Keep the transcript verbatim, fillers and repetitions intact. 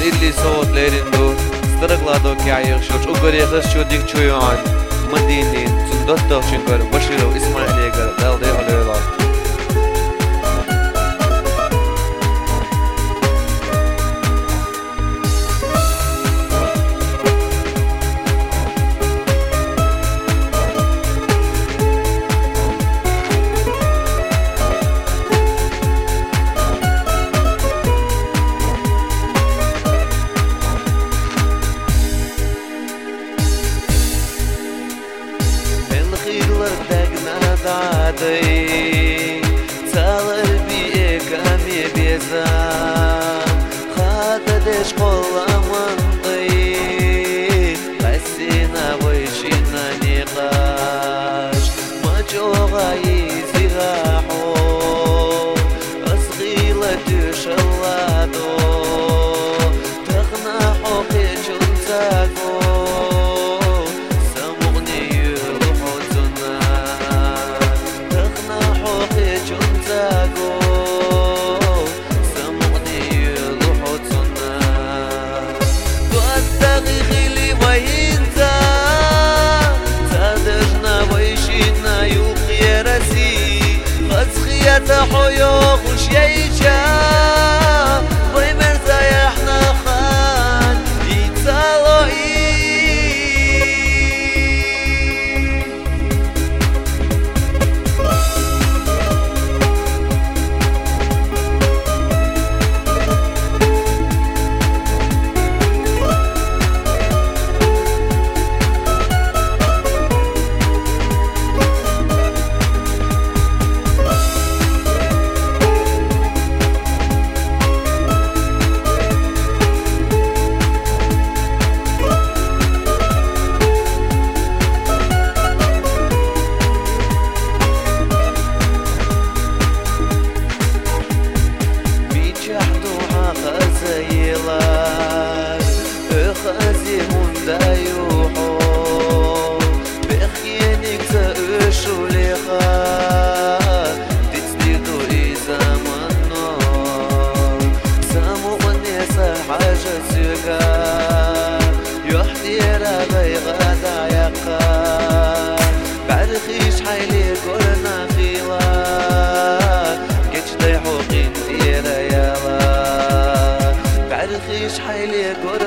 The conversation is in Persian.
اللي صوت ليرندو استرقلادو كعيق شوش وقريقس شو ديك شويان مدينين تندوتو شنقر بشيرو إسماعيل يقر دالدي عليلا دادي تالر بيك أمي بيزا خاددش قولا منطي قسينا ويشينا نقاش ما جوغا يزيغاحو أصغيلة تشلادو تغناحو قيشن تاكو حيوخ وشيشة ويمرزا يحنا خان يتسالو بعرخيش حيلي قرنا فيلا كيش ضيحو قين ديرا يالا بعرخيش حيلي قرنا